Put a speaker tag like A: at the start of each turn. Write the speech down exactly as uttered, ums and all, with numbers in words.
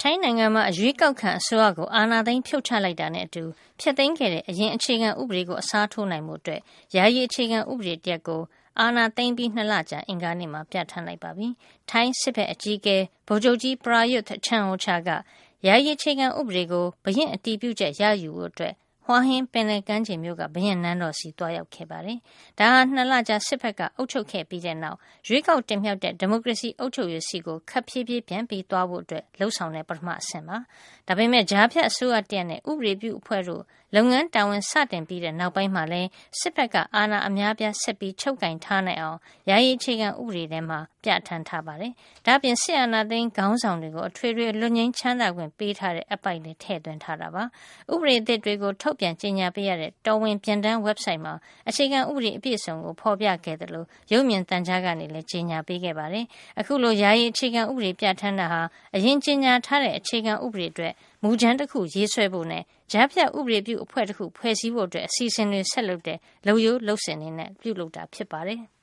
A: ထိုင်းနိုင်ငံမှာအရွေးကောက်ခံအစိုးရကိုအာဏာသိမ်းဖြုတ်ချလိုက်တာနဲ့အတူဖျက်သိမ်းခဲ့တဲ့အရင်အခြေခံဥပဒေကိုအစားထိုးနိုင်မှုအတွက်ယာယီအခြေခံဥပဒေတရက်ကိုအာဏာသိမ်းပြီးနှစ်လကြာအင်္ဂါနေ့မှာပြဋ္ဌာန်းလိုက်ပါပြီ။ထိုင်းစစ်ဘက်အကြီးအကဲဗိုလ်ချုပ်ကြီးပရာယွတ်ချန်အိုချာကယာယီအခြေခံဥပဒေကိုဘရင်အတည်ပြုချက်ရယူဖို့အတွက်ဟွာဟင်းပင်လယ်ကမ်းခြေမြို့ကဘရင်နန်းတော်စီတွားရောက်ခဲ့ပါတယ်။ဒါဟာနှစ်လကြာစစ်ဘက်ကအုပ်ချုပ်ခဲ့ပြီးတဲ့နောက်ရွေးကောက်တင်မြှောက်တဲ့ဒီမိုကရေစီအုပ်ချုပ်ရေးစီကိုခပ်ဖြည်းဖြည်းပြန်ပြီးသွားဖို့အတွက်လှုံ့ဆော်တဲ့ပထမအဆင့်ပါ။ဒါပေမဲ့ဂျာဖြတ်အစိုးရတရက်နဲ့ဥပဒေပြုအဖွဲ့တို့လုပ်ငန်းတာဝန်စတင်ပြီးတဲ့နောက်ပိုင်းမှာလည်းစစ်ဘက်ကအာဏာအများပြားဆက်ပြီးချုပ်ကင်ထားနိုင်အောင်ယာယီအခြေခံဥပဒေထဲမှာပြဋ္ဌာန်းထားပါတယ်။ဒါ့အပြင်စစ်အာဏာသိမ်းခေါင်းဆောင်တွေကိုအထွေထွေလွတ်ငြိမ်းချမ်းသာခွင့်ပေးထားတဲ့အပိုက်လည်းထည့်သွင်းထားတာပါ။ဥပဒေအသစ်တွေကိုထုတ်ပြန်ကြေညာပေးရတဲ့တော်ဝင်ပြန်တမ်း website မှာအခြေခံဥပဒေအပြည့်အစုံကိုဖော်ပြခဲ့တယ်လို့ရုပ်မြင်သံကြားကနေလည်းကြေညာပေးခဲ့ပါတယ်။အခုလိုယာယီအခြေခံဥပဒေပြဋ္ဌာန်းတာဟာအရင်ကြေညာထားတဲ့အခြေခံဥပဒေအတွက်မူကြမ်းတစ်ခုရေးဆွဲဖို့နဲ့ကြားဖြတ်ဥပဒေပြုအဖွဲ့တစ်ခုဖွဲ့စည်းဖို့အတွက်အစီအစဉ်တွေဆက်လုပ်တဲ့လုပ်ရိုးလုပ်စဉ်တွေနဲ့ပြုလုပ်တာဖြစ်ပါတယ်။